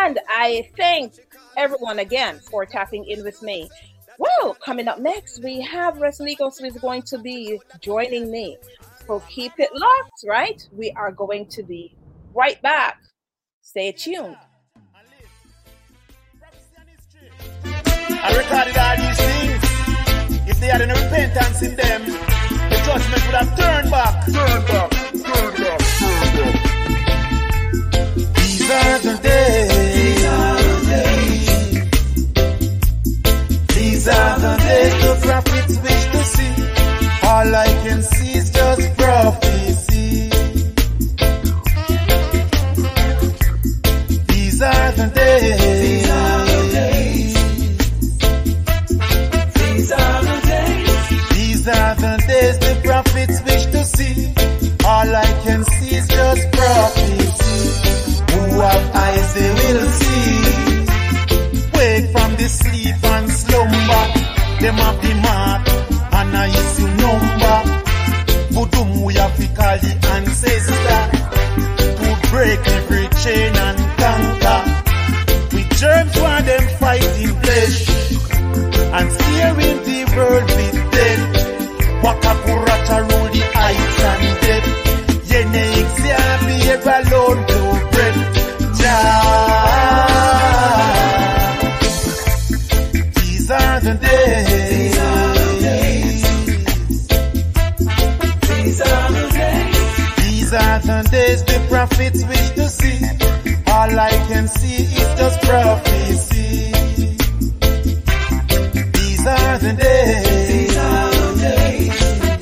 And I thank everyone again for tapping in with me. Well, coming up next, we have Resnigos who is going to be joining me. So keep it locked, right? We are going to be right back. Stay tuned. I recorded all these things. If they had any repentance in them, the judgment would have turned back. These are the days. These are the days the prophets wish to see. All I can see is just prophecy. These are the days. These are the days. These are the days. These are the days the prophets wish to see. All I can see is just prophecy. Who have eyes they will see. Wake from the sleep and slumber. Them have the mark and I is your number. Budum we have to call the ancestor to break every chain and conquer. We germs while them fighting flesh and steering the world with death. Wakapuracha rule the heights and depth. Yene example ever alone to bread. These are the days. These are the days. These are the days the prophets wish to see. All I can see is just prophecy. These are the days. These are the days.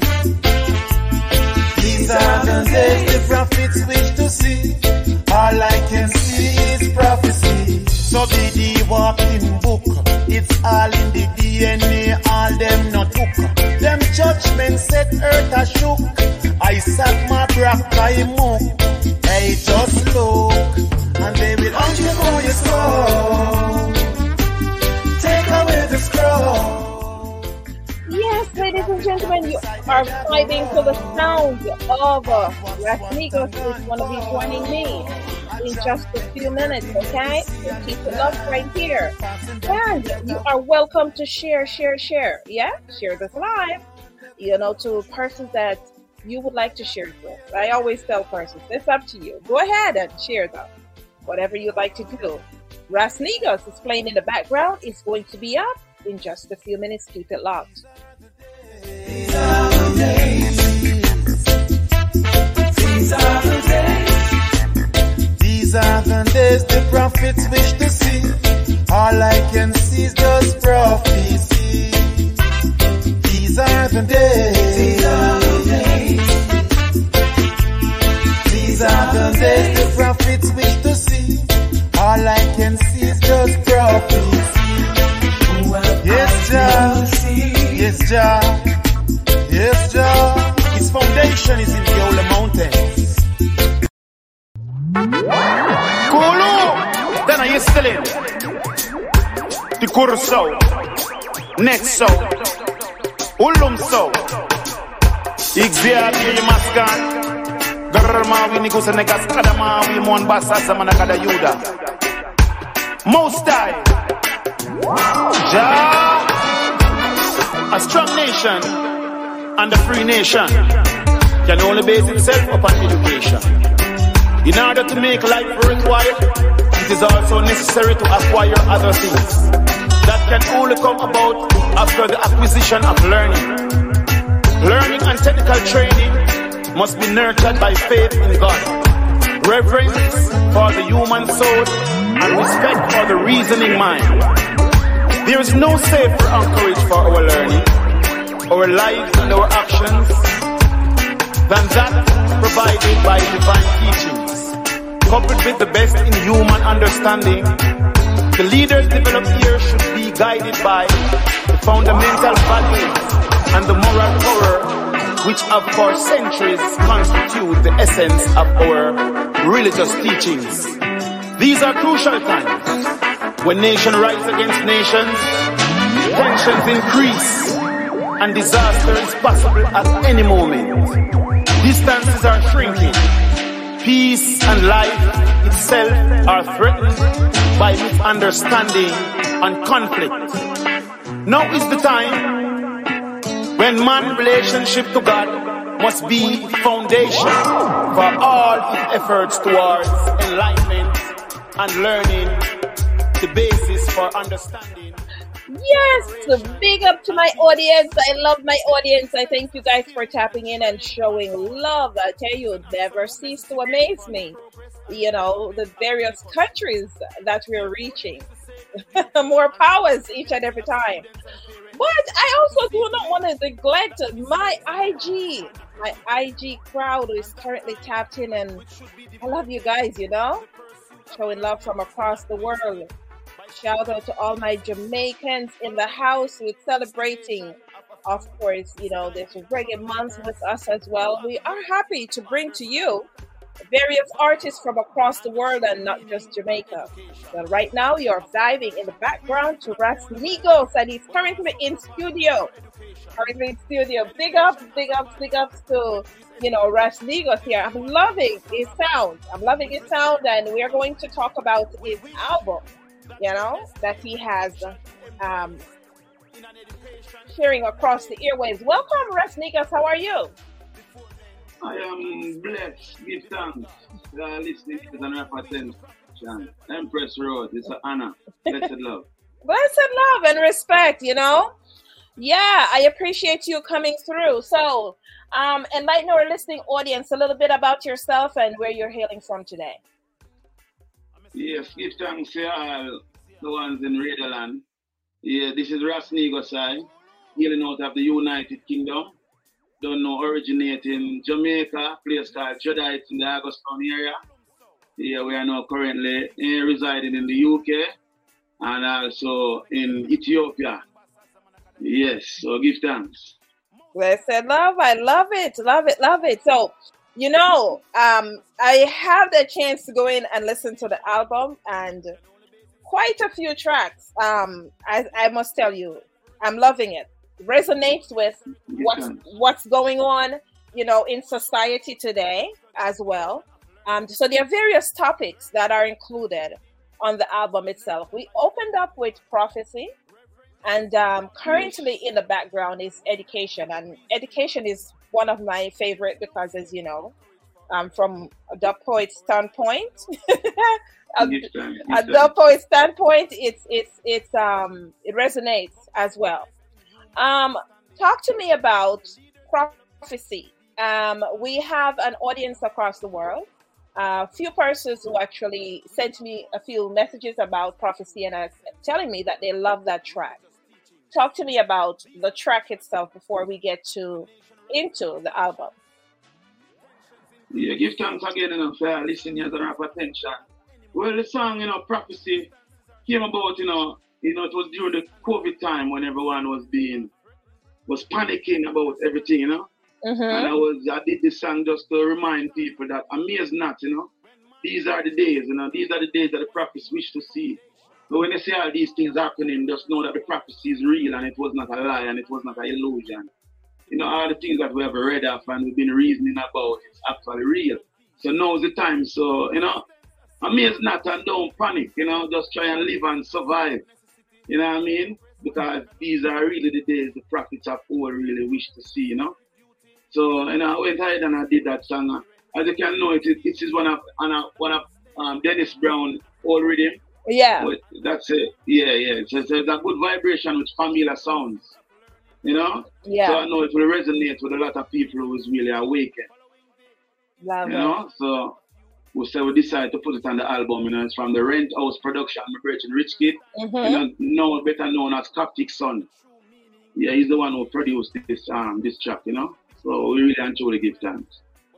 These are the days the prophets wish to see. All I can see is prophecy. So be the walking book. It's all in the DNA, all them not took. Them judgment set earth a shook. I sat my brack, I mook. Hey, just look, and they will uncover your soul. Take away the scroll. Yes, ladies and gentlemen, you are vibing to the sound of Resnigos, who's going to be joining me in just a few minutes, okay? So keep it up right here. And you are welcome to share. Yeah, share this live, to persons that you would like to share it with. I always tell persons, it's up to you. Go ahead and share them, whatever you'd like to do. Resnigos is playing in the background. It's going to be up in just a few minutes. Keep it locked. These are the days. These are the days. These are the days the prophets wish to see. All I can see is just prophecy. These are the days. These are the days. These are the days the prophets wish to see. All I can see is just prophecy. Yes, Jah. Yes, Jah. Yes, Jah. His foundation is in the Ola Mountains. Kulu! Then are you still in? The Kurso. Nexo. Ulumso. Ixia Maskan. Garma Winigus and Negas Kadama, Wimon Bassa Samanakada Yuda. Most High. Jah. A strong nation and a free nation can only base itself upon education. In order to make life worthwhile, it is also necessary to acquire other things that can only come about after the acquisition of learning. Learning and technical training must be nurtured by faith in God, reverence for the human soul, and respect for the reasoning mind. There is no safer anchorage for our learning, our lives and our actions than that provided by divine teachings. Coupled with the best in human understanding, the leaders developed here should be guided by the fundamental values and the moral power which have for centuries constitute the essence of our religious teachings. These are crucial times when nation rise against nations, tensions increase, and disaster is possible at any moment. Distances are shrinking, Peace and life itself are threatened by misunderstanding and conflict. Now is the time when man's relationship to God must be foundation for all his efforts towards enlightenment and learning, the basis for understanding. Yes, big up to my audience. I love my audience. I thank you guys for tapping in and showing love. I tell you, never cease to amaze me. You know, the various countries that we're reaching. More powers each and every time. But I also do not want to neglect my IG. My IG crowd is currently tapped in, and I love you guys, you know, showing love from across the world. Shout out to all my Jamaicans in the house with celebrating, of course, you know, this reggae month with us as well. We are happy to bring to you various artists from across the world and not just Jamaica. Well, right now you're diving in the background to Rasnigos, and he's currently in studio. Big ups to, you know, Rasnigos here. I'm loving his sound. And we are going to talk about his album, you know, that he has sharing across the airwaves. Welcome, Rasnigos. How are you? I am blessed. Give thanks. Listening to the rap attention. Empress Road. It's an honor. Blessed love. Blessed love and respect, you know? Yeah, I appreciate you coming through. So, enlighten our listening audience a little bit about yourself and where you're hailing from today. Yes, give thanks to all the ones in Radio Land. Yeah, this is Rasnigos, hailing out of the United Kingdom. Don't know, originating Jamaica, place called Judite in the Augustown area. Yeah, we are now currently residing in the UK and also in Ethiopia. Yes, so give thanks. Blessed love, I love it. So, you know, I have the chance to go in and listen to the album, and quite a few tracks. I must tell you, I'm loving it. Resonates with what's going on, you know, in society today as well. So there are various topics that are included on the album itself. We opened up with prophecy, and currently in the background is education, and education is one of my favorite because, as you know, from the poet's standpoint, the poet's standpoint, it resonates as well. Talk to me about prophecy. We have an audience across the world. A few persons who actually sent me a few messages about prophecy and are telling me that they love that track. Talk to me about the track itself before we get into the album. Yeah, give thanks again, for listening and rap attention. Well, the song, prophecy came about, it was during the COVID time when everyone was panicking about everything, Mm-hmm. And I did this song just to remind people that amaze not, these are the days, these are the days that the prophets wish to see. But when they say all these things happening, just know that the prophecy is real and it was not a lie and it was not an illusion. All the things that we have read of and we've been reasoning about, it's actually real. So now is the time. So, amaze not and don't panic, just try and live and survive. You know what I mean? Because these are really the days the prophets of old really wish to see, So, I went ahead and I did that song. As you can know, it is one of Dennis Brown old rhythm. Yeah. But that's it. Yeah. So it's a good vibration with familiar sounds, Yeah. So I know it will resonate with a lot of people who is really awakened. Love it. So we decided to put it on the album, it's from the Rent House production, my brother Rich Kid, now better known as Coptic Son. Yeah, he's the one who produced this track, So we really and truly give thanks.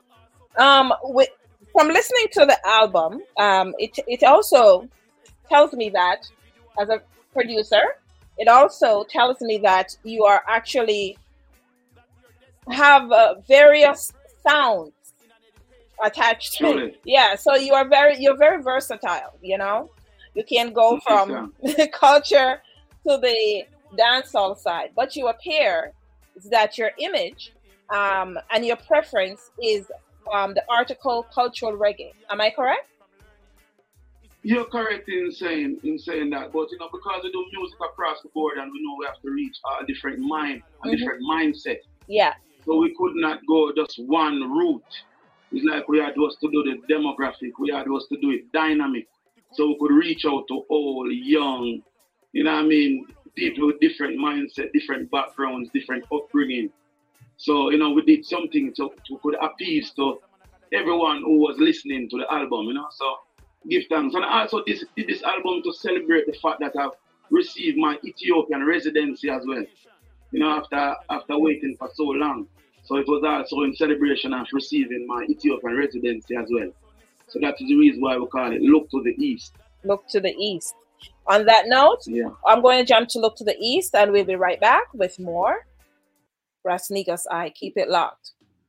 From listening to the album, it also tells me that as a producer, it also tells me that you are actually have various sounds attached to it. Yeah, so you're very versatile, You can go from culture to the dancehall side, but you appear that your image and your preference is the article cultural reggae. Am I correct? You're correct in saying that, but because we do music across the board and we know we have to reach a different mind, a different mindset. Yeah. So we could not go just one route. It's like we had was to do the demographic, we had was to do it dynamic. So we could reach out to all young, people with different mindset, different backgrounds, different upbringing. So, we did something to could appease to everyone who was listening to the album, So give thanks. And I also did this album to celebrate the fact that I've received my Ethiopian residency as well. After waiting for so long. So it was also in celebration of receiving my Ethiopian residency as well. So that is the reason why we call it Look to the East. Look to the East. On that note, I'm going to jump to Look to the East, and we'll be right back with more Ras Negus Eye. Keep it locked.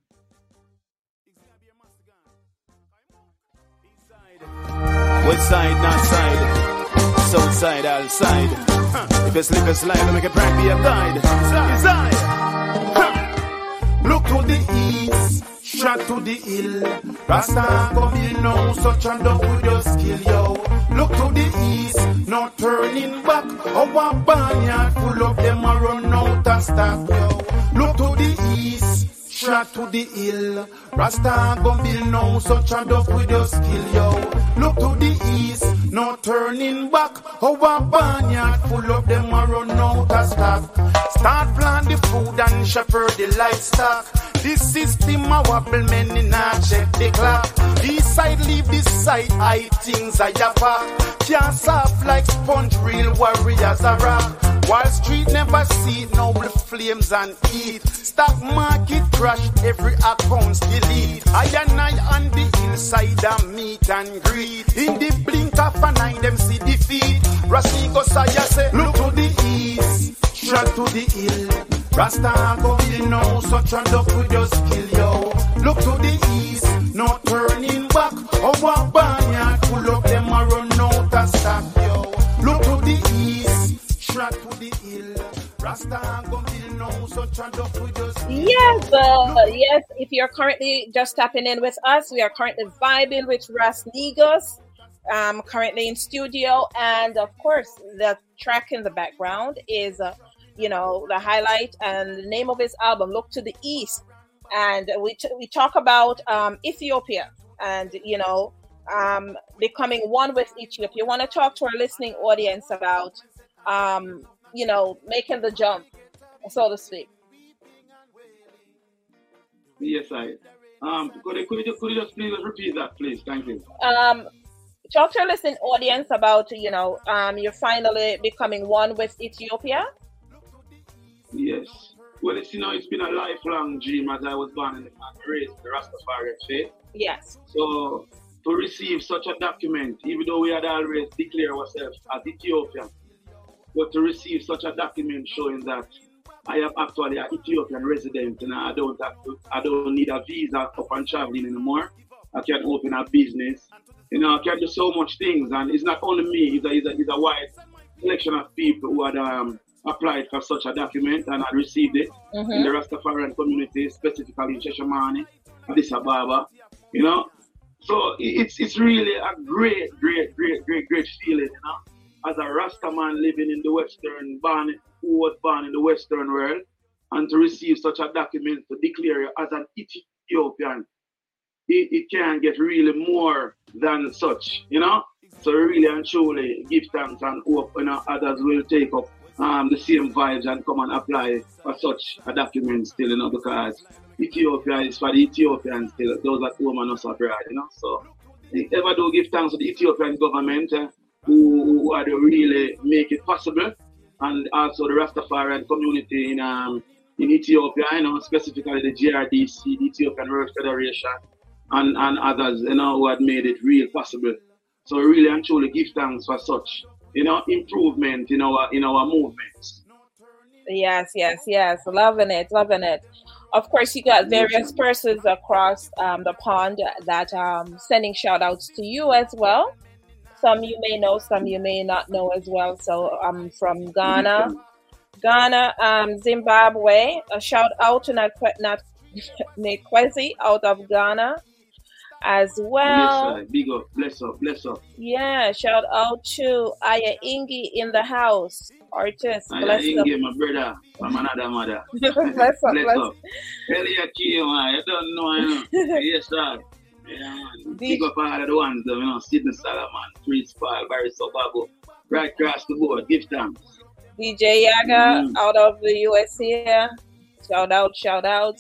West side, north side, south side, all side. If you slip a slide, make it brand be a guide. Inside. Look to the east, shot to the hill. Rasta come in now, such and done with your skill, yo. Look to the east, no turning back. Our barnyard full of them a run out of stock, yo. Look to the east, shot to the hill. Rasta gon' build now, such and up with your skill, yo. Look to the east, no turning back. Our barnyard full of them a run out of stock. Start plant the food and shepherd the livestock. This system a wobble, many not check the clock. This side leave this side, high things are yappa. Can't soft like sponge, real warriors are rock. Wall Street never see it, now with flames and heat. Stock market crash, every account's delete. I and I on the hillside of meat and greed. In the blink of an eye, them see defeat. Rasigo Saya say, look to the east, shot to the hill. Rasta go in now, such and up with your skill, yo. Look to the east, no turning back. Our barnyard full of them a run out of stock, yo. Look to the east, shot to the hill. Rasta go in now, such and up with your skill. Yes, if you're currently just tapping in with us, we are currently vibing with Ras Negus. Currently in studio, and of course the track in the background is the highlight and the name of his album, Look to the East. And we talk about Ethiopia and becoming one with Ethiopia. You want to talk to our listening audience about making the jump, so to speak. Yes, could you just please repeat that, please? Thank you. Talk to your listening audience about, you're finally becoming one with Ethiopia. Yes. Well, it's been a lifelong dream as I was born and raised in the Rastafari faith. Yes. So to receive such a document, even though we had always declared ourselves as Ethiopian, but to receive such a document showing that I am actually an Ethiopian resident and I don't need a visa upon traveling anymore. I can open a business. I can do so much things, and it's not only me. It's a wide selection of people who had applied for such a document and had received it in the Rastafarian community, specifically in Shashamane, Addis Ababa. So it's really a great feeling. As a Rasta man living in the who was born in the Western world, and to receive such a document to declare you as an Ethiopian. It can get really more than such, So really and truly give thanks and hope others will take up the same vibes and come and apply for such a document still, because Ethiopia is for the Ethiopians still, those that home and us abroad, So ever do give thanks to the Ethiopian government who are to really make it possible, and also the Rastafarian community in Ethiopia, specifically the GRDC, the Ethiopian World Federation, and others, who had made it real possible. So really and truly give thanks for such, improvement in our movements. Yes. Loving it. Of course, you got various persons across the pond that sending shout outs to you as well. Some you may know, some you may not know as well. So from Ghana, Zimbabwe, a shout out to Nate Kwesi out of Ghana as well. Yes, big up, bless up. Yeah, shout out to Aya Ingi in the house. Artist, Aya Ingi, my brother, from another mother. Bless up. Elia Kio, I don't know, Yes, sir. Yeah, man. Big up all of the ones, Sidney Solomon, Chris Paul, Barry Sobago, right across the board. Give thanks. DJ Yaga out of the US here. Shout out.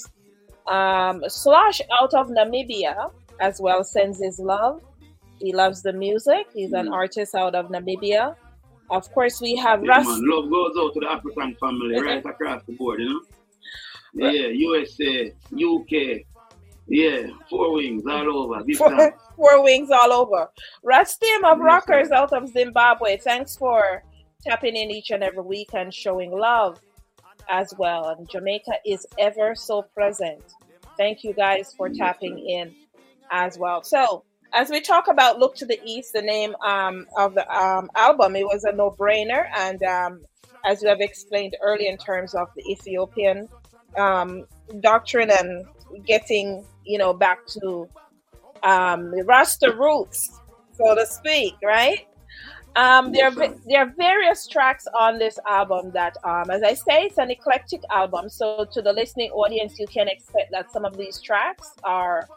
Slosh out of Namibia as well sends his love. He loves the music. He's an artist out of Namibia. Of course, we have Russ. Love goes out to the African family right across the board, Yeah, USA, UK. Yeah, 4 wings all over. Four wings all over. Rastim of Rockers out of Zimbabwe. Thanks for tapping in each and every week and showing love as well. And Jamaica is ever so present. Thank you guys for tapping in as well. So as we talk about Look to the East, the name of the album, it was a no-brainer. And as we have explained earlier in terms of the Ethiopian doctrine and getting, back to the Rasta roots, so to speak, right? There are various tracks on this album that, as I say, it's an eclectic album. So to the listening audience, you can expect that some of these tracks are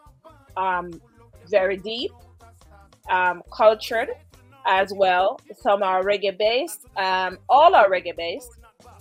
very deep, cultured as well. Some are reggae-based. All are reggae-based.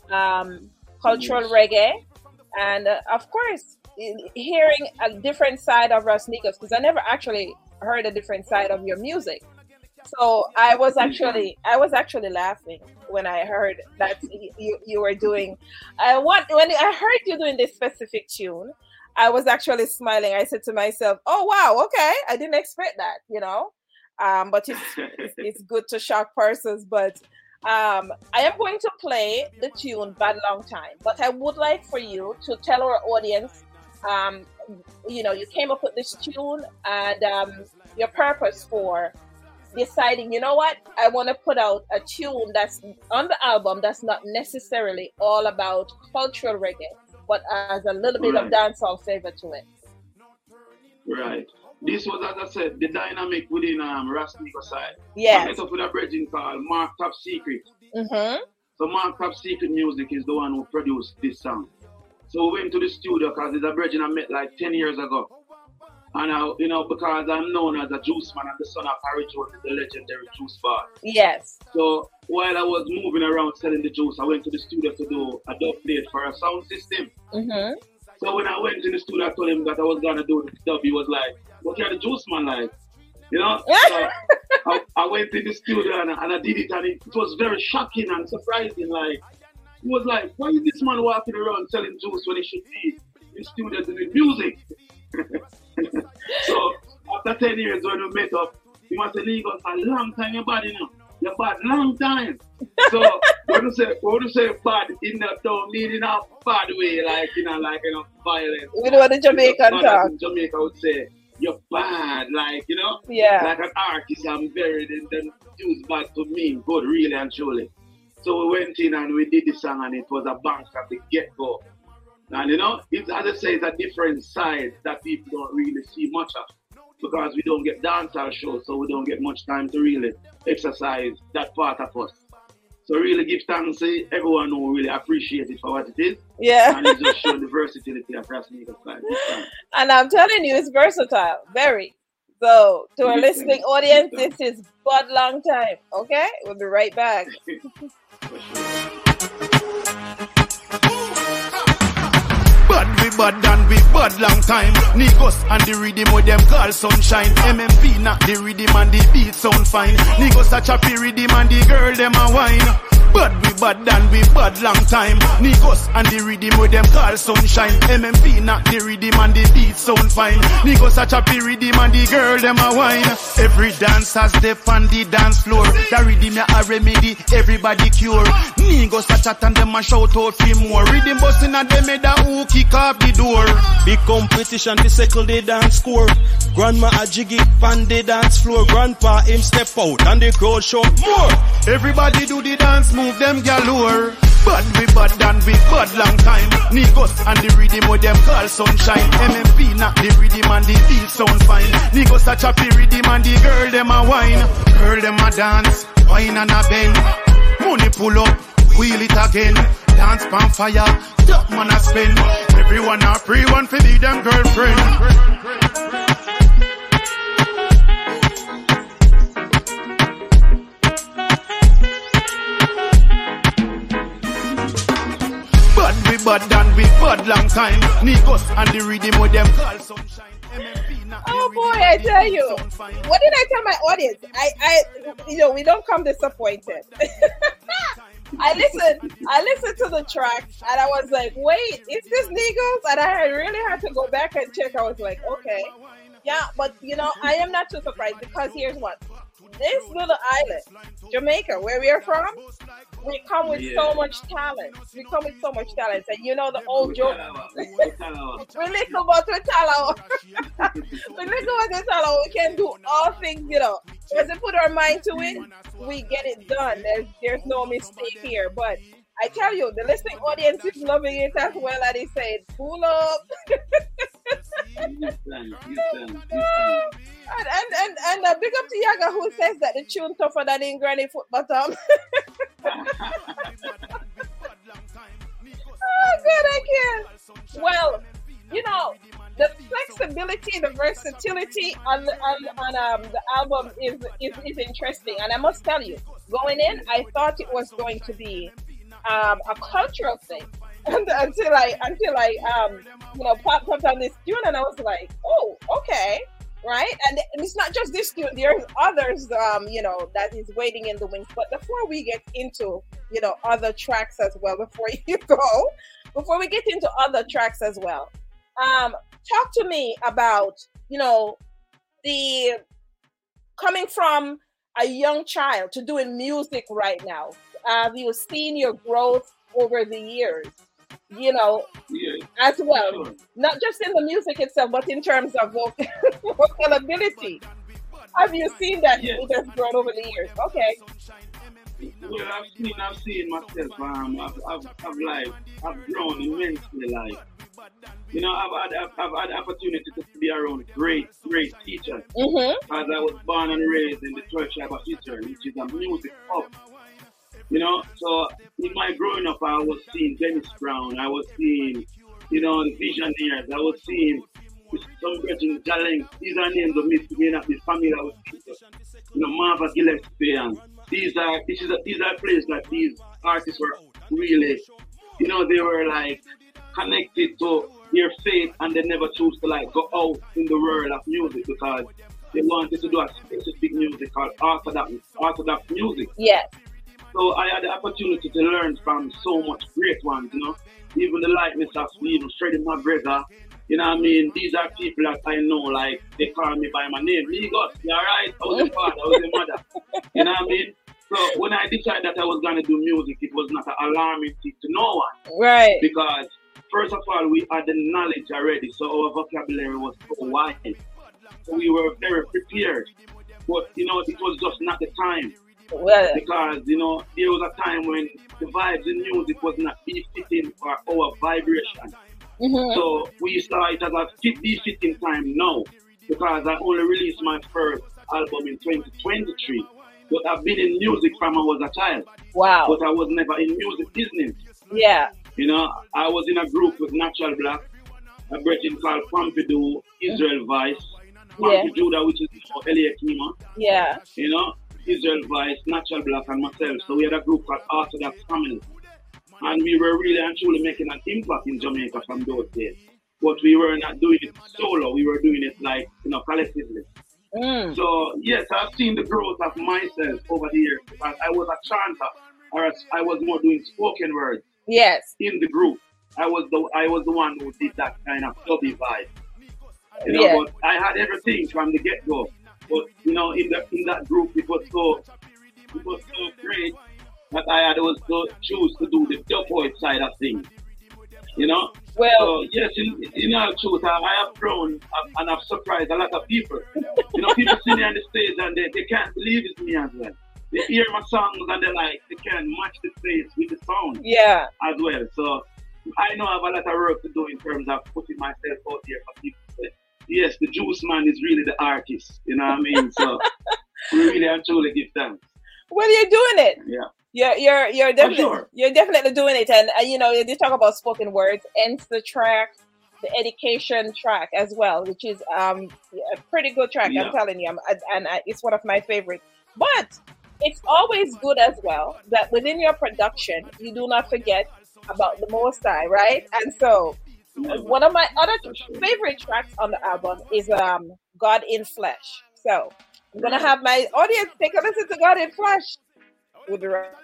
Cultural reggae. And, of course, hearing a different side of Rasnigos, because I never actually heard a different side of your music. So I was actually laughing when I heard that you were doing when I heard you doing this specific tune. I was actually smiling. I said to myself, "Oh wow, okay, I didn't expect that," But it's good to shock persons. But I am going to play the tune "Bad Long Time," but I would like for you to tell our audience, you came up with this tune and your purpose for deciding, you know what, I want to put out a tune that's on the album that's not necessarily all about cultural reggae, but has a little bit of dancehall flavor to it. Right. This was, as I said, the dynamic within Rasnico side. Yes. I met up with a brethren called Mark Top Secret. Mm-hmm. So Mark Top Secret Music is the one who produced this song. So we went to the studio because it's a brethren I met like 10 years ago. And, because I'm known as a juice man, I'm the son of Harry Jones, the legendary juice bar. Yes. So while I was moving around selling the juice, I went to the studio to do a dub plate for a sound system. Mm-hmm. So when I went to the studio, I told him that I was going to do the dub. He was like, what are the juice man like? So I went to the studio and I did it, and it was very shocking and surprising. Like, he was like, why is this man walking around selling juice when he should be in the studio doing music? So after 10 years when we met up, he must say, Lagos, a long time you're bad, You're bad, long time. So when you say bad in the town, meaning a bad way, like violence. We know the Jamaican talk. In Jamaica would say, you're bad, Yeah. Like an artist, I'm buried and then use bad to mean good, really and truly. So we went in and we did the song, and it was a bang at the get-go. And it's, as I say, it's a different side that people don't really see much of, because we don't get dancehall shows, so we don't get much time to really exercise that part of us. So really give thanks to everyone who really appreciate it for what it is. Yeah. And it just shows the versatility of Rasnico side. And I'm telling you, it's versatile, very. So to our listening audience, this is Bad Long Time. Okay? We'll be right back. Bad we bad and we bad long time. Niggas and the rhythm with them call sunshine. MMP not the rhythm and the beat sound fine. Niggas a choppy rhythm and the girl them a wine. Bad we bad and we bad long time. Niggas and the rhythm with them call sunshine. MMP not the rhythm and the beat sound fine. Niggas a choppy rhythm and the girl them a wine. Every dance has step on the dance floor. The rhythm a remedy, everybody cure. Niggas a chat and them a shout out for more. Rhythm bustin' and them head a who kick off the door. Big competition to circle the dance score. Grandma a jiggy pan the dance floor. Grandpa him step out and the crowd shout more. Everybody do the dance move them galore. Bad we bad and we bad long time. Niggas and the rhythm with them call sunshine. MMP not the rhythm and the beat sound fine. Niggas a choppy rhythm and the girl them a wine. Girl them a dance, wine and a bend. Money pull up, wheel it again. Dance pan fire, top man a spin. Everyone a free one for be them girlfriend. Bad and we bad long time. Niggas and the rhythm with them call sunshine. Oh boy, I tell you. What did I tell my audience? We don't come disappointed. I listened to the tracks and I was like, wait, is this Niggas? And I really had to go back and check. I was like, okay. Yeah, but I am not too surprised because here's what. This little island, Jamaica, where we are from, we come with so much talent. We come with so much talent. And the old joke. We little but we talent. We little but we talent. We can do all things, As we put our mind to it, we get it done. There's no mistake here. But I tell you, the listening audience is loving it as well. And they say, pull up. And big up to Yaga who says that the tune tougher than in Granny Foot Bottom. Oh, good, I can. Well, the flexibility, the versatility on the album is interesting. And I must tell you, going in, I thought it was going to be a cultural thing. Until I popped up on this tune and I was like, oh, okay, right? And it's not just this tune. There's others, that is waiting in the wings. But before we get into, other tracks as well, before we get into other tracks as well, talk to me about, the coming from a young child to doing music right now. You've seen your growth over the years. As well, sure. Not just in the music itself, but in terms of vocal ability. Have you seen that it has grown over the years? Okay. Well, I've seen myself. I've grown immensely. I've had opportunity to be around great teachers. Mm-hmm. As I was born and raised in the 12th tribe of Israel, which is a music hub. So in my growing up, I was seeing Dennis Brown, I was seeing, the Visionaires, I was seeing some Virgin Jaleng. These are names of me being at the family I was seeing. Marva Gillespie, and these are places that these artists were really, they were like connected to their faith and they never chose to go out in the world of music because they wanted to do a specific music called Orthodox music. Yes. So I had the opportunity to learn from so much great ones, even the likeness of Freddie McGregor, these are people that I know, they call me by my name, Migos, you alright? I was your father, I was your mother, So when I decided that I was going to do music, it was not an alarming thing to no one. Right. Because first of all, we had the knowledge already, so our vocabulary was so wide. So we were very prepared. But, it was just not the time. Well, because there was a time when the vibes in music was not befitting for our vibration. Mm-hmm. So we saw it as a befitting time now because I only released my first album in 2023. But I've been in music from when I was a child. Wow. But I was never in music business. Yeah. I was in a group with Natural Black, a brethren called Pompidou, Israel Vice, Judah, which is Elliot Kima. Yeah. Israel Vice, Natural Black, and myself. So we had a group called Orthodox Family. And we were really and truly making an impact in Jamaica from those days. But we were not doing it solo. We were doing it collectively. Mm. So, yes, I've seen the growth of myself over the years. Because I was a chanter, or I was more doing spoken words. Yes. In the group. I was the one who did that kind of clubby vibe. But I had everything from the get-go. But in that group, it was so great that I had to choose to do the dub side of things. Well, so, yes, in all truth, I have grown and I've surprised a lot of people. People see me on the stage and they can't believe it's me as well. they hear my songs and they can match the face with the sound as well. So I know I have a lot of work to do in terms of putting myself out there for people. Yes, the Juice Man is really the artist. You know what I mean? So we really have to give thanks. Well, you're doing it. Yeah. You're definitely doing it. And you know, you talk about spoken words, and the track, the education track as well, which is a pretty good track. I'm telling you, it's one of my favorites. But it's always good as well that within your production, you do not forget about the Most High, right? And so one of my other favorite tracks on the album is God in Flesh. So I'm gonna have my audience take a listen to God in Flesh. We'll be right.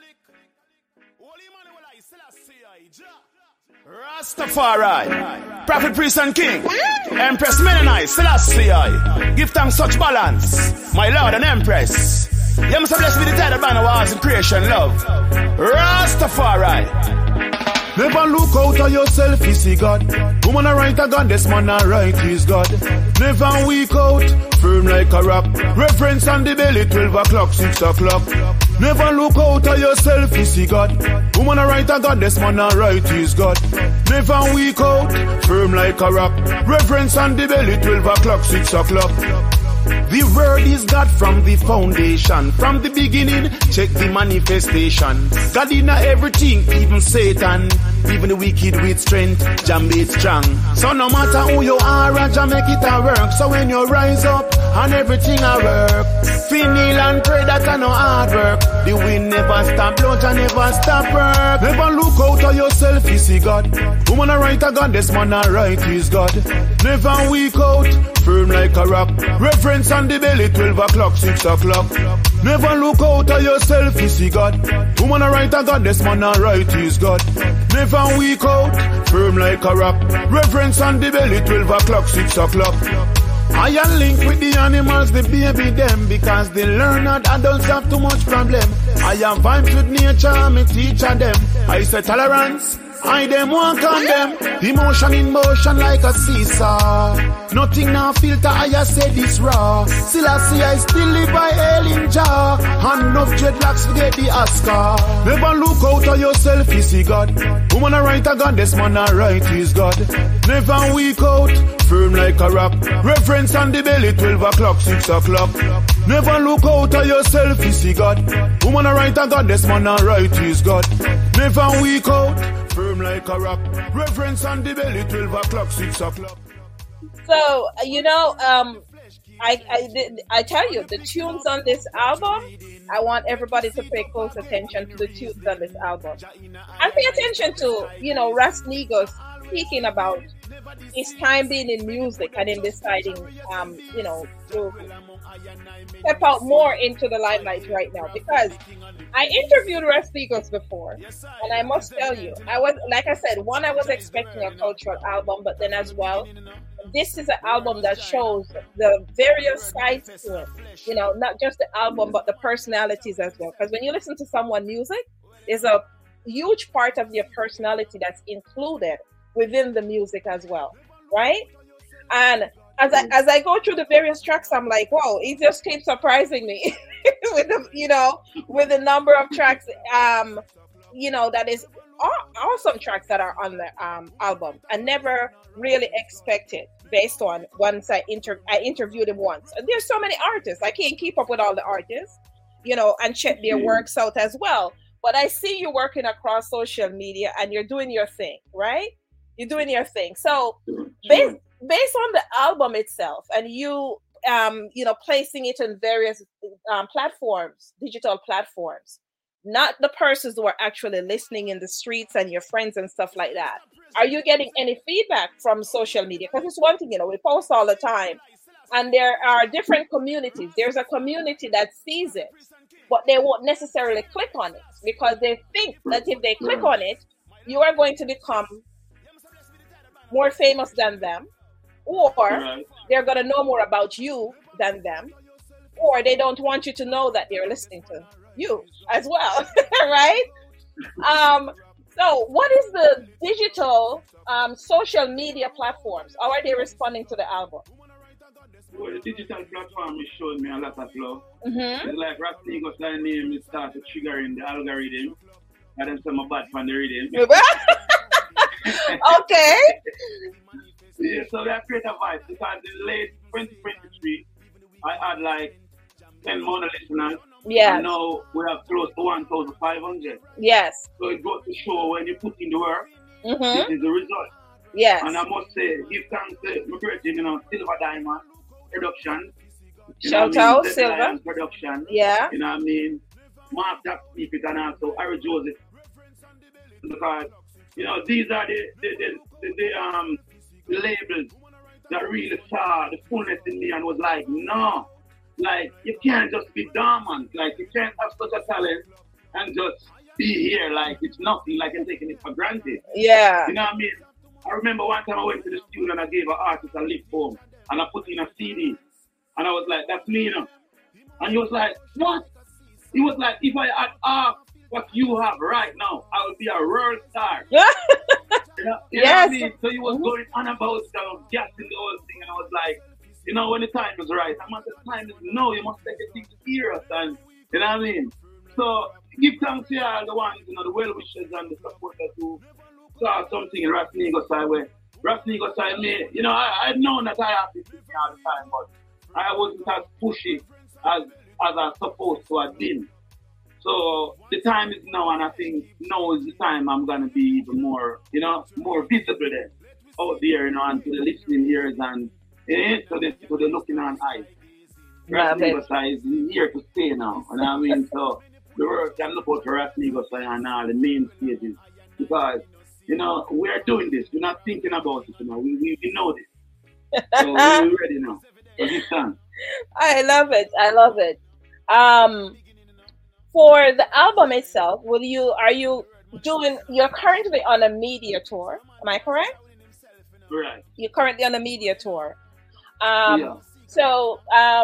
Rastafari, Prophet, Priest and King, Empress Menonite, Selassie, give thanks such balance, my Lord and Empress. You must have blessed with the title by the wars in creation, love. Rastafari. Never look out of yourself, you see God. Woman a right a God, this man a right is God. Never weak out, firm like a rock. Reference on the belly, 12 o'clock, 6 o'clock. Never look out of yourself, you see God. Woman a right a God, this man a right is God. Never weak out, firm like a rock. Reference on the belly, 12 o'clock, 6 o'clock. The word is God from the foundation. From the beginning, check the manifestation. God in everything, even Satan. Even the wicked with strength, Jah made strong. So no matter who you are, Jah make it a work. So when you rise up, and everything a work. Feel and pray that I no hard work. The wind never stop, blow, Jah never stop work. Never look out of yourself, you see God. Woman a right a God, this man a right is God. Never weak out, firm like a rock. Reference on the belly, 12 o'clock, 6 o'clock. Never look out of yourself, you see God. Woman a right a God, this man a right is God. Never weak out, firm like a rock. Reference on the belly, 12 o'clock, 6 o'clock. I am linked with the animals, the baby them, because they learn that adults have too much problem. I am vibes with nature, me teacher them. I say tolerance, I them won't condemn. Emotion in motion like a seesaw. Nothing now filter, I say this raw. Still I see I still live by hell in jar. And enough dreadlocks to get the Oscar. Never look out of yourself, you see God. Woman a right a God, this man a right is God. Never weak out, firm like a rock. Reference on the belly, 12 o'clock, 6 o'clock. Never look out of yourself, you see God. Woman a right a God, this man a right is God. Never weak out, firm like a rock. Reference on the belly, 12 o'clock, 6 o'clock. So, you know, I tell you, the tunes on this album, I want everybody to pay close attention to the tunes on this album. And pay attention to, you know, Ras Negro speaking about his time being in music and in deciding, you know, to step out more into the limelight right now. Because I interviewed Ras Negro before, and I must tell you, I was, like I said, I was expecting a cultural album, but then as well, this is an album that shows the various sides to it. You know, not just the album, but the personalities as well. Because when you listen to someone's music, there's a huge part of your personality that's included within the music as well, right? And as I go through the various tracks, I'm like, whoa, it just keeps surprising me with the, you know, with the number of tracks, you know, that is awesome tracks that are on the album. I never really expected, based on once I interviewed him once. And there's so many artists, I can't keep up with all the artists, you know, and check their works out as well. But I see you working across social media and you're doing your thing, right? You're doing your thing. So based on the album itself and you, you know, placing it in various platforms, digital platforms, not the persons who are actually listening in the streets and your friends and stuff like that. Are you getting any feedback from social media? Because it's one thing, you know, we post all the time and there are different communities. There's a community that sees it, but they won't necessarily click on it because they think that if they click on it, you are going to become more famous than them, or they're going to know more about you than them, or they don't want you to know that they're listening to you as well, right? So what is the digital social media platforms? How are they responding to the album? Well, the digital platform is showing me a lot of love. Mm-hmm. It's like Rasnigo's name is started triggering the algorithm. And then some bad from the rhythm. Okay. Yeah, so that create a vibe because in late 2023, I had like 10 more listeners. Yes. And now we have close to 1,500. Yes. So it goes to show when you put in the work, Mm-hmm. this is the result. Yes. And I must say, give thanks to my brethren, Silver Diamond Production. Shout out, Zed Silver. Lion Production. Yeah. You know what I mean? Mark that speaker and also Harry Joseph. Because, these are the labels that really saw the fullness in me and was like, no, like, you can't just be dormant. Like, you can't have such a talent and just be here like it's nothing, like you're taking it for granted. Yeah. You know what I mean? I remember one time I went to the studio and I gave an artist a lift home and I put in a CD and I was like, that's me, And he was like, what? He was like, if I had what you have right now, I would be a world star. You know Yes. what I mean? So he was going on about gassing the whole thing, and I was like, when the time is right, the time is now, you must take it serious, and you know what I mean? So give thanks to all the ones, the well-wishers and the supporters who saw something in Rasnigo side where Rasnigo side me, I've known that I have this with me all the time, but I wasn't as pushy as I supposed to have been. So the time is now, and I think now is the time I'm gonna be even more, more visible there, out there, and to the listening ears and to the looking on eyes. Rasnigo side is here to stay now, you know what I mean? So the world can look out for Rasnigo side and all the main stages because we are doing this. We're not thinking about it. We know this. So we're ready now. So this time. I love it. I love it. For the album itself, you're currently on a media tour, am I correct? Right. You're currently on a media tour. Yeah. So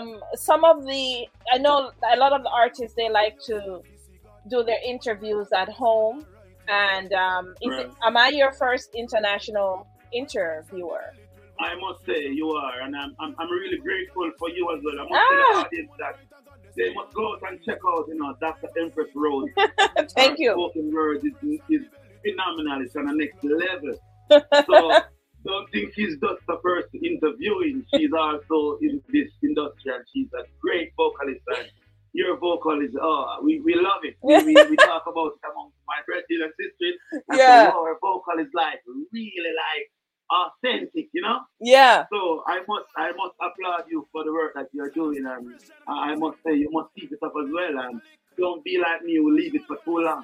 I know a lot of the artists, they like to do their interviews at home. And am I your first international interviewer? I must say you are, and I'm really grateful for you as well. I must say the audience that they must go out and check out, Dr. Empress Road. Thank you. Spoken word is phenomenal. It's on the next level. So don't think she's just a person interviewing. She's also in this industry, and she's a great vocalist. And your vocal is, we love it. We talk about it among my brethren and sisters. And yeah. So your vocal is like really like authentic, Yeah. So I must applaud you for the work that you're doing, and I must say you must keep it up as well, and don't be like me who leave it for too long.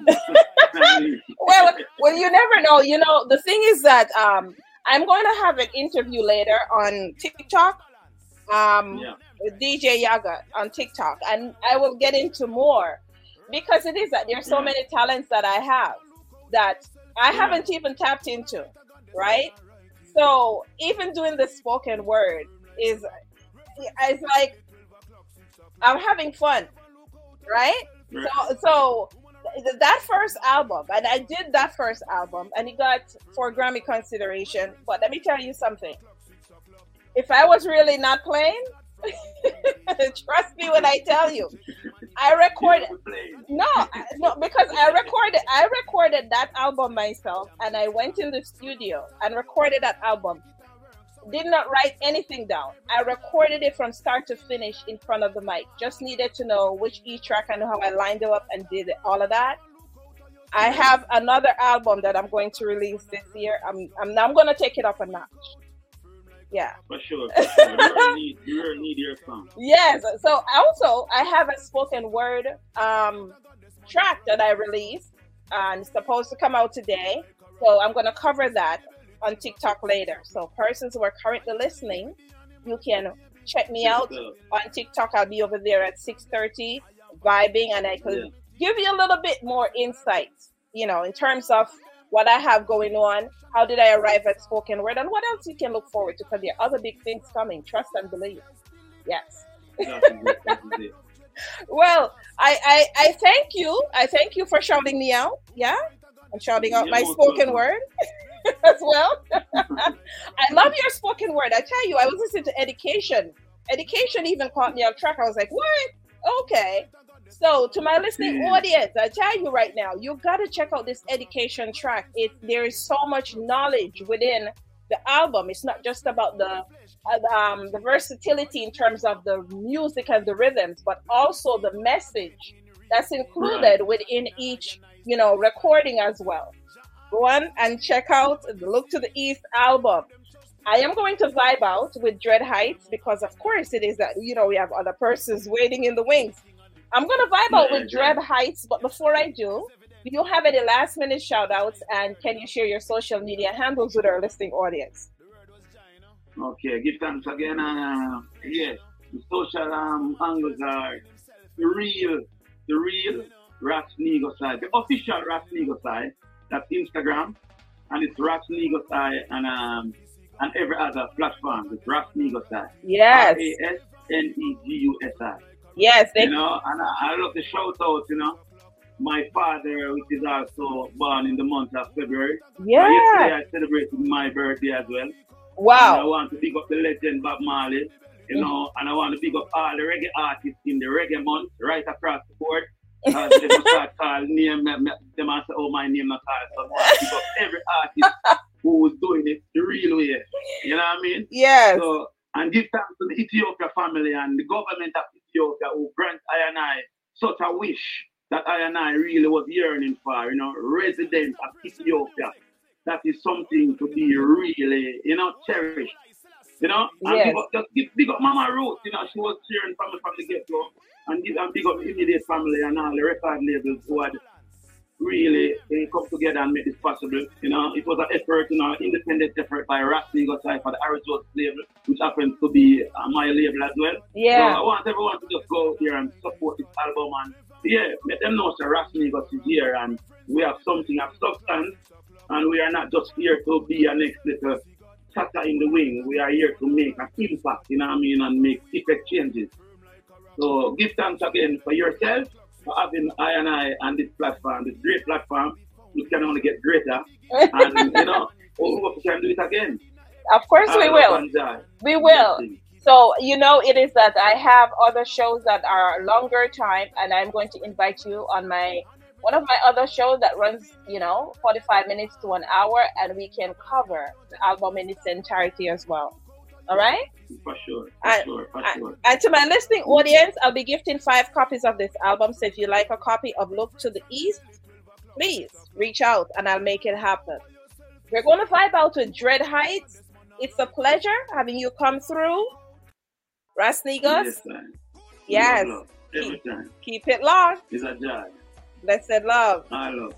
well, you never know. The thing is that I'm going to have an interview later on TikTok. With DJ Yaga on TikTok, and I will get into more because it is that there's so many talents that I have that I haven't even tapped into, right? So even doing the spoken word is like I'm having fun, right? So that first album, and I did that first album, and it got for Grammy consideration. But let me tell you something. If I was really not playing, trust me when I tell you, I recorded. No, because I recorded that album myself, and I went in the studio and recorded that album. Did not write anything down. I recorded it from start to finish in front of the mic. Just needed to know which each track and how I lined it up and did all of that. I have another album that I'm going to release this year. I'm going to take it up a notch. Yeah. For sure. You really need your song. Yes. So also I have a spoken word track that I released and it's supposed to come out today. So I'm going to cover that on TikTok later. So persons who are currently listening, you can check me out on TikTok. I'll be over there at 6:30 vibing, and I could give you a little bit more insight, in terms of what I have going on. How did I arrive at spoken word, and what else you can look forward to, because there are other big things coming. Trust and believe. Yes. Well, I thank you. I thank you for shouting me out. Yeah, I'm shouting out my spoken word as well. I love your spoken word. I tell you, I was listening to Education Education even caught me off track. I was like, what? Okay. So to my listening audience, I tell you right now, you got to check out this Education track. There is so much knowledge within the album. It's not just about the versatility in terms of the music and the rhythms, but also the message that's included within each, recording as well. Go on and check out the Look to the East album. I am going to vibe out with Dread Heights because, of course, it is that, we have other persons waiting in the wings. I'm going to vibe out with Dread Heights, but before I do you have any last-minute shout-outs, and can you share your social media handles with our listening audience? Okay, give thanks again. Yes, the social angles are the real Ras Nego side, the official Ras Nego side. That's Instagram, and it's Ras Nego side, and every other platform. It's Ras Nego side. Yes. RASNEGUSI. Yes. And I love to shout out. My father, which is also born in the month of February. Yeah. Yesterday I celebrated my birthday as well. Wow. And I want to big up the legend Bob Marley, and I want to big up all the reggae artists in the reggae month right across the board. They must start call name, they must say, oh, my name not called. So I want to big up every artist who is doing it the real way. You know what I mean? Yes. So, and give thanks to the Ethiopia family and the government of Ethiopia who grant I and I such a wish that I and I really was yearning for, resident of Ethiopia. That is something to be really, cherished. And yes. big up Mama Ruth, she was cheering for me from the get-go. And big up the immediate family and all the record labels who had really come together and make this possible. It was an effort, independent effort by Ras Nego side for the Arizona label, which happens to be my label as well. Yeah. So I want everyone to just go here and support this album and let them know that Ras Nego is here and we have something of substance. And we are not just here to be a next little chatter in the wing. We are here to make an impact, and make effect changes. So give thanks again for yourself, for having I and I on this platform, this great platform, which can only get greater. And, we can do it again. Of course we will. We will. So, it is that I have other shows that are longer time, and I'm going to invite you on one of my other shows that runs, 45 minutes to an hour, and we can cover the album in its entirety as well. All right? For sure. And to my listening audience, I'll be gifting 5 copies of this album. So if you like a copy of Look to the East, please reach out and I'll make it happen. We're going to vibe out with Dread Heights. It's a pleasure having you come through. Ras Negos. Yes. Every time. Keep it locked. It's a joy. Blessed love. I love.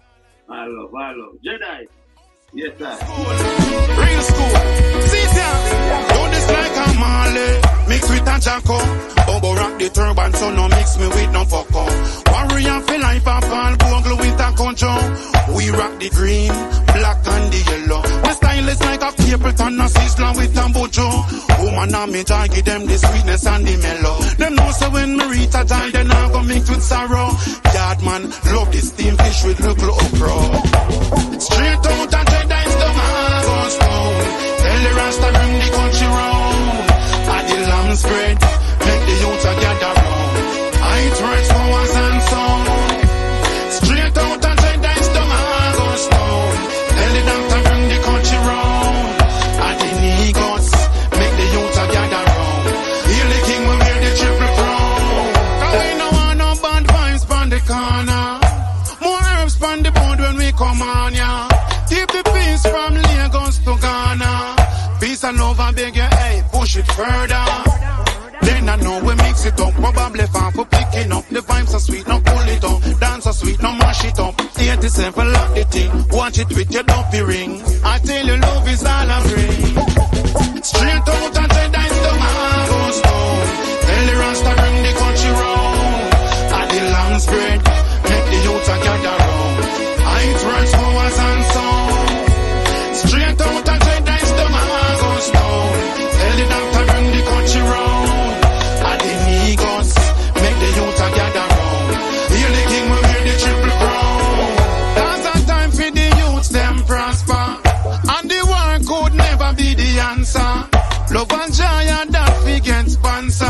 Jedi. Yes, sir. Real school. Sit down. Do this like a Marley. Mix with a Jacko. Bobo rock the turban, so no mix me with no fucko. Warrior feel like a fall bungle with a concho. We rock the green, black and the yellow. My style is like a Capleton, a Sizzler with a bojo. Woman and me joy, give them the sweetness and the mellow. Them know so when me reach a joy, then I go mix with sorrow. Yard man, love this steamed fish with little okra. Straight out and Jedi is the Margot Stone. Tell the Rasta bring the country round. At the lamb spread, make the youth a gather round. I trust flowers and sound. Straight out and Jedi is the Margot Stone. Tell the doctor bring the country round. At the Negos, make the youth a gather round. Heal the king will wear the triple crown. Cause we no want no bad vibes from the corner. More herbs from the board when we come on, yeah. Keep the peace from Lagos to Ghana. Peace and love and beg you, hey, push it further. Then I know we mix it up, probably far for picking up. The vibes are sweet, no pull it up. Dance are sweet, no mash it up. 87 lock the thing, watch it with your dumpy ring. I tell you love is all I bring. Straight out and Jedi is the Margot Stone. Tell the Rasta bring the country round. At the lamb spread, make the youth a gather round. I trust flowers and sound. Straight out and Jedi is the Margot Stone. Tell the doctor bring the country round. At the Negos, make the youth a gather round. Heal the king will wear the triple crown. That's a time for the youths them prosper. And the war could never be the answer. Love and joy and that we get sponsor.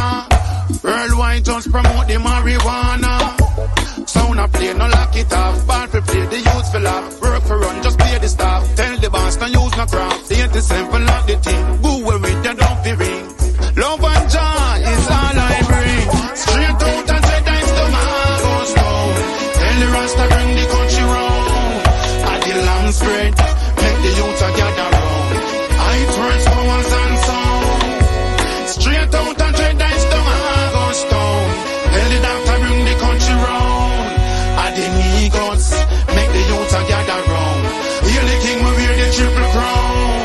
just promote the marijuana. Sound a play, no lock it off. Ball for play, the youth for laugh. Work for run, just pay the staff. Tell the boss, don't use no craft. They ain't the simple, not the thing. Go away with you, don't be ring. Love and joy is all I bring. Straight out and say thanks to my ghost town. Tell the Rasta bring the country round. At the lamb spread, make the youth a gather round. I turn powers and sound. Straight out and say thanks to my ghost town. Tell the doctor bring the country round. At the Migos, make the youth a gather round. Hear the king will wear the triple crown.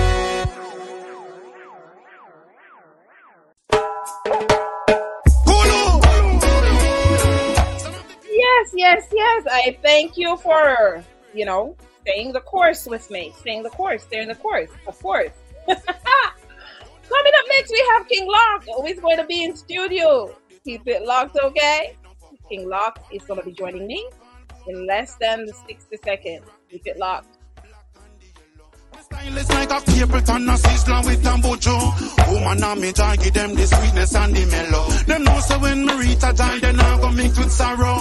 Yes. I thank you for, staying the course with me. Staying the course, of course. Coming up next, we have King Lock, who is going to be in studio. Keep it locked, okay? King Lock is going to be joining me in less than 60 seconds. Keep it locked. Style is like a Capleton, a Sizzler with Tambujo. Woman and me joy, give them the sweetness and the mellow. Them know so when me reach a joy, then I go mix with sorrow.